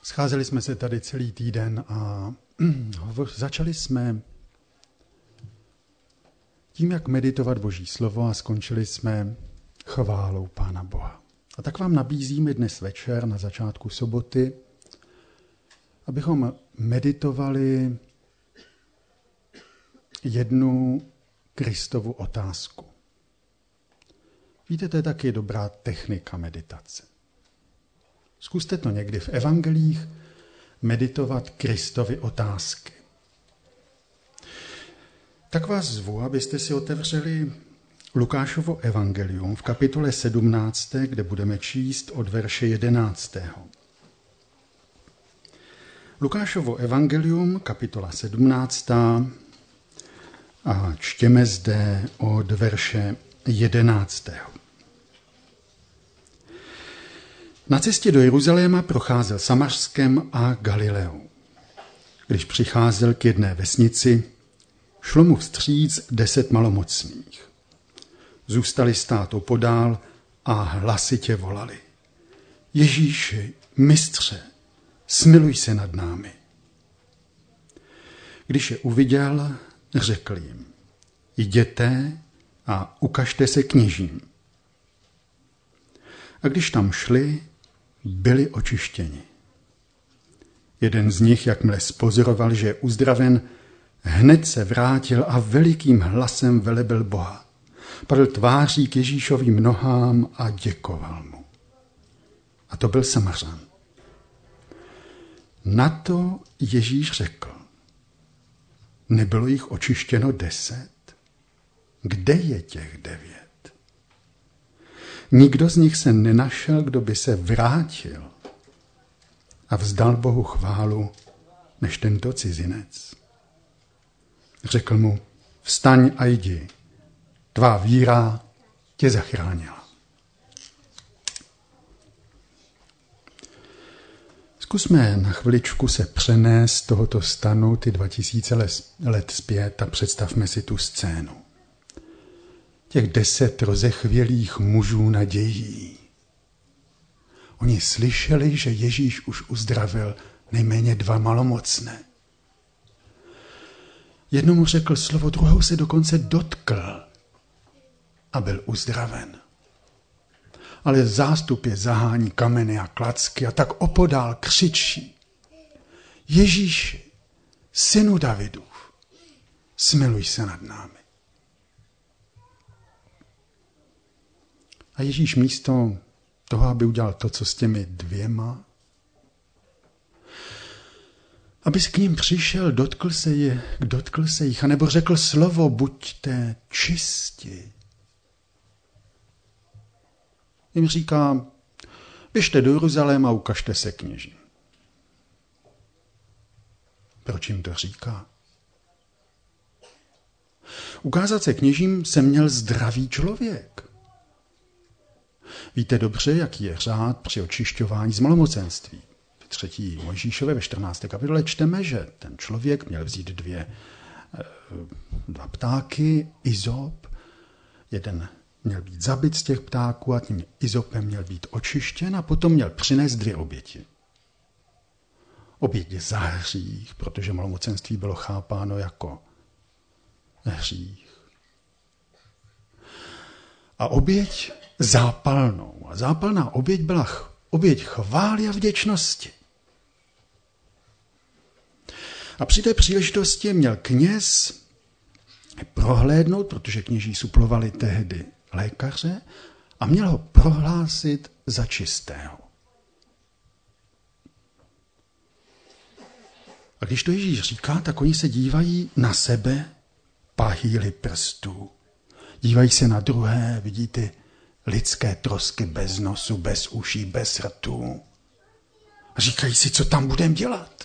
Scházeli jsme se tady celý týden a začali jsme tím, jak meditovat Boží slovo a skončili jsme chválou Pána Boha. A tak vám nabízíme dnes večer na začátku soboty, abychom meditovali jednu Kristovu otázku. Víte, to je taky dobrá technika meditace. Zkuste to někdy v evangelích meditovat Kristovy otázky. Tak vás zvu, abyste si otevřeli Lukášovo evangelium v kapitole 17, kde budeme číst od verše 11. Lukášovo evangelium, kapitola 17, a čtěme zde od verše 11. Na cestě do Jeruzaléma procházel Samařskem a Galileou. Když přicházel k jedné vesnici, šlo mu vstříc 10 malomocných. Zůstali stát opodál a hlasitě volali: Ježíši, mistře, smiluj se nad námi. Když je uviděl, řekl jim: Jděte a ukažte se kněžím. A když tam šli, byli očištěni. Jeden z nich, jakmile spozoroval, že je uzdraven, hned se vrátil a velikým hlasem velebil Boha. Padl tváří k Ježíšovým nohám a děkoval mu. A to byl Samařan. Na to Ježíš řekl: Nebylo jich očištěno 10? Kde je těch 9? Nikdo z nich se nenašel, kdo by se vrátil a vzdal Bohu chválu, než tento cizinec. Řekl mu: Vstaň a jdi, tvá víra tě zachránila. Zkusme na chviličku se přenést z tohoto stanu ty 2000 let zpět a představme si tu scénu. Těch 10 rozechvělých mužů nadějí. Oni slyšeli, že Ježíš už uzdravil nejméně 2 malomocné. Jednomu řekl slovo, druhou se dokonce dotkl a byl uzdraven. Ale zástup je zahání kameny a klacky a tak opodál křičí: Ježíši, synu Davidův, smiluj se nad námi. A Ježíš místo toho, aby udělal to, co s těmi 2, aby k ním přišel, dotkl se jich, anebo řekl slovo: buďte čisti. Jim říká: běžte do Jeruzaléma a ukažte se kněžím. Proč jim to říká? Ukázat se kněžím se měl zdravý člověk. Víte dobře, jaký je řád při očišťování z malomocenství. V 3. Mojžíšově ve 14. kapitole čteme, že ten člověk měl vzít 2 ptáky, izop, jeden měl být zabit z těch ptáků a tím izopem měl být očištěn a potom měl přinést 2 oběti. Oběť za hřích, protože malomocenství bylo chápáno jako hřích. A oběť zápalnou. A zápalná oběť byla oběť chvály a vděčnosti. A při té příležitosti měl kněz prohlédnout, protože kněží suplovali tehdy lékaře, a měl ho prohlásit za čistého. A když to Ježíš říká, tak oni se dívají na sebe pahýly prstů. Dívají se na druhé, vidí ty lidské trosky bez nosu, bez uší, bez rtů. A říkají si, co tam budeme dělat.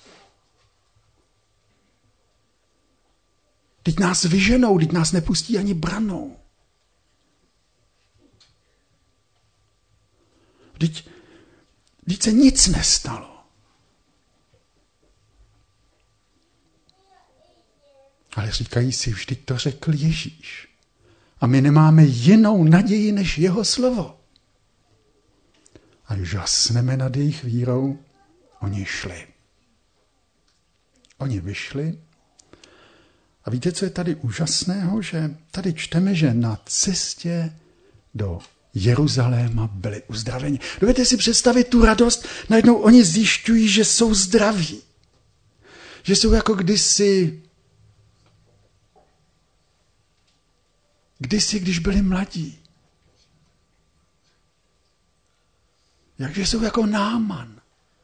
Teď nás vyženou, teď nás nepustí ani branou. Teď se nic nestalo. Ale říkají si, vždyť to řekl Ježíš. A my nemáme jinou naději než jeho slovo. A žasneme nad jejich vírou Oni šli. Oni vyšli. A víte, co je tady úžasného? Že tady čteme, že na cestě do Jeruzaléma byli uzdraveni. Dovedete si představit tu radost? Najednou oni zjišťují, že jsou zdraví. Že jsou jako kdysi, když byli mladí. Jakže jsou jako Náman.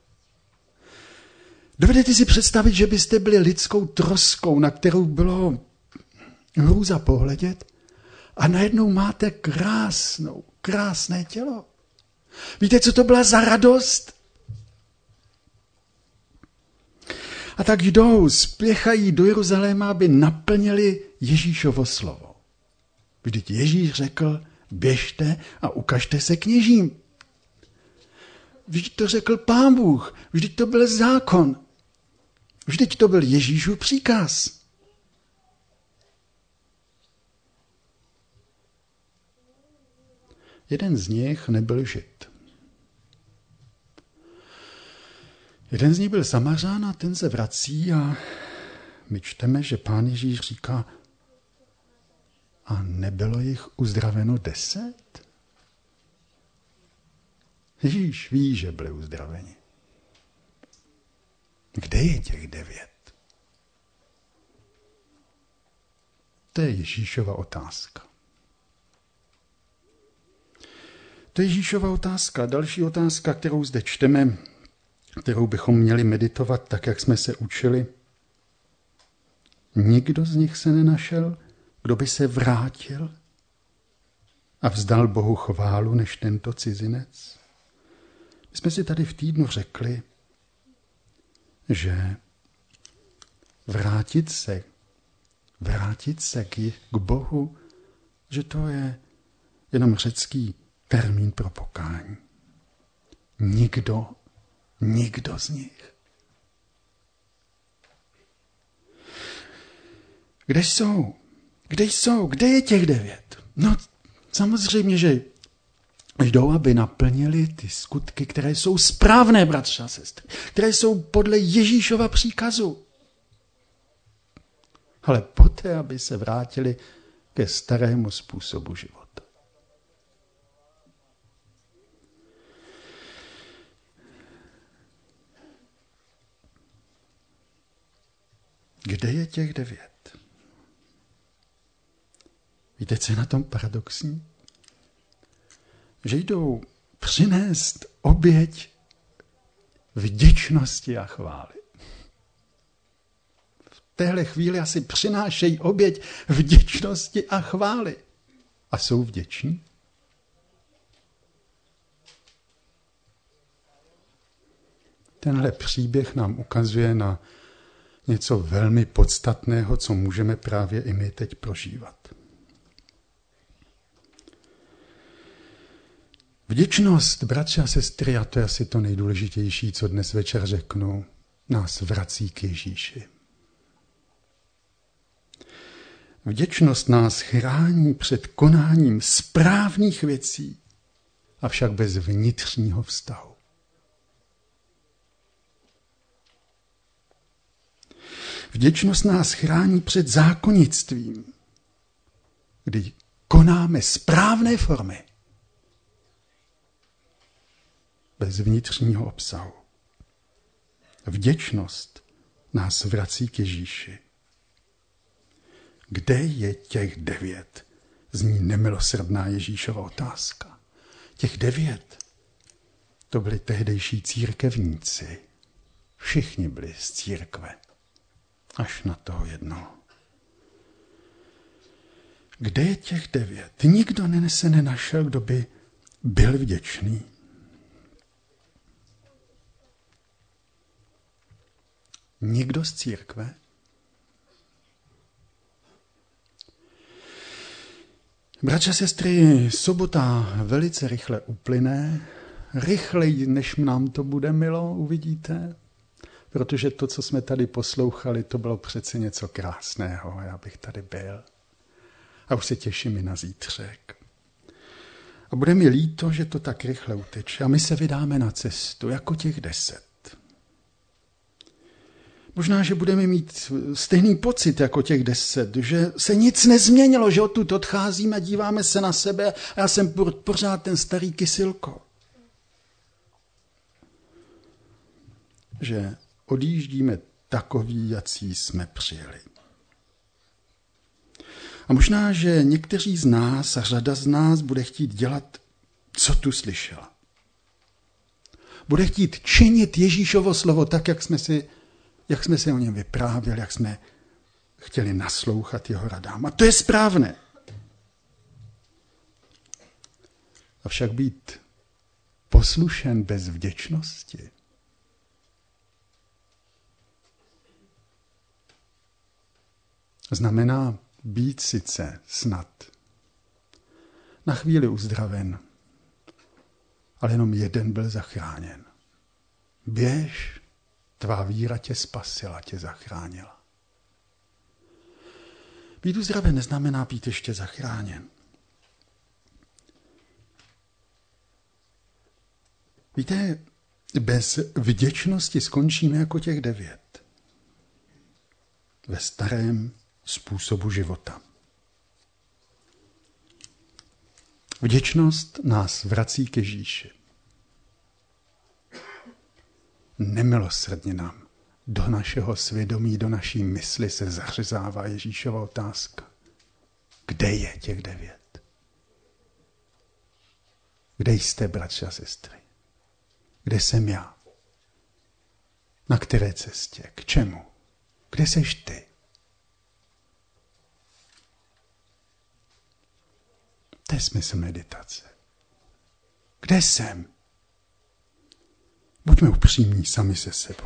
Dovedete si představit, že byste byli lidskou troskou, na kterou bylo hrůza pohledět, a najednou máte krásné tělo. Víte, co to byla za radost? A tak jdou, spěchají do Jeruzaléma, aby naplnili Ježíšovo slovo. Vždyť Ježíš řekl, běžte a ukažte se kněžím. Vždyť to řekl Pán Bůh, vždyť to byl zákon, vždyť to byl Ježíšův příkaz. Jeden z nich nebyl Žid. Jeden z nich byl Samařan a ten se vrací a my čteme, že Pán Ježíš říká, a nebylo jich uzdraveno 10? Ježíš ví, že byli uzdraveni. Kde je těch 9? To je Ježíšova otázka. To je Ježíšova otázka. Další otázka, kterou zde čteme, kterou bychom měli meditovat tak, jak jsme se učili. Nikdo z nich se nenašel, kdo by se vrátil a vzdal Bohu chválu než tento cizinec. My jsme si tady v týdnu řekli, že vrátit se k Bohu, že to je jenom řecký termín pro pokání. Nikdo z nich. Kde jsou? Kde je těch 9? No, samozřejmě, že jdou, aby naplnili ty skutky, které jsou správné, bratři a sestry, které jsou podle Ježíšova příkazu. Ale poté, aby se vrátili ke starému způsobu života. Kde je těch 9? Víte, co je na tom paradoxní? Že jdou přinést oběť vděčnosti a chvály. V téhle chvíli asi přinášejí oběť vděčnosti a chvály. A jsou vděční? Tenhle příběh nám ukazuje na něco velmi podstatného, co můžeme právě i my teď prožívat. Vděčnost, bratři a sestry, a to je asi to nejdůležitější, co dnes večer řeknu, nás vrací k Ježíši. Vděčnost nás chrání před konáním správných věcí, avšak bez vnitřního vztahu. Vděčnost nás chrání před zákonnictvím, kdy konáme správné formy, bez vnitřního obsahu. Vděčnost nás vrací k Ježíši. Kde je těch 9? Zní nemilosrdná Ježíšova otázka. Těch 9, to byli tehdejší církevníci. Všichni byli z církve. Až na toho jednoho. Kde je těch 9? Nikdo se nenašel, kdo by byl vděčný. Nikdo z církve? Bratři a sestry, sobota velice rychle uplyne, rychleji, než nám to bude milo, uvidíte, protože to, co jsme tady poslouchali, to bylo přece něco krásného, já bych tady byl. A už se těším i na zítřek. A bude mi líto, že to tak rychle uteče a my se vydáme na cestu, jako těch 10. Možná, že budeme mít stejný pocit jako těch 10, že se nic nezměnilo, že odtud odcházíme, díváme se na sebe a já jsem pořád ten starý kysilko. Že odjíždíme takový, jací jsme přijeli. A možná, že někteří z nás a řada z nás bude chtít dělat, co tu slyšela. Bude chtít činit Ježíšovo slovo tak, jak jsme si o něm vyprávěli, jak jsme chtěli naslouchat jeho radám. A to je správné. Avšak být poslušen bez vděčnosti znamená být sice snad na chvíli uzdraven, ale jenom jeden byl zachráněn. Běž, tvá víra tě spasila, tě zachránila. Být uzdraven neznamená být ještě zachráněn. Víte, bez vděčnosti skončíme jako těch 9. Ve starém způsobu života. Vděčnost nás vrací k Ježíši. Nemilosrdně nám do našeho svědomí, do naší mysli se zařezává Ježíšova otázka. Kde je těch 9? Kde jste, bratři a sestry? Kde jsem já? Na které cestě? K čemu? Kde seš ty? To je smysl meditace. Kde jsem? Buďme upřímní sami se sebou.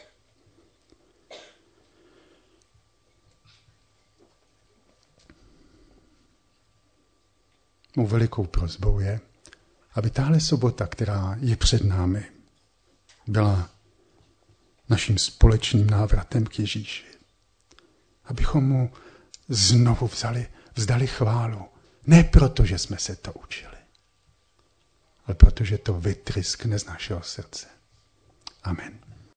Mou velikou prosbou je, aby tahle sobota, která je před námi, byla naším společným návratem k Ježíši. Abychom mu znovu vzdali chválu. Ne proto, že jsme se to učili, ale protože to vytryskne z našeho srdce. Amen.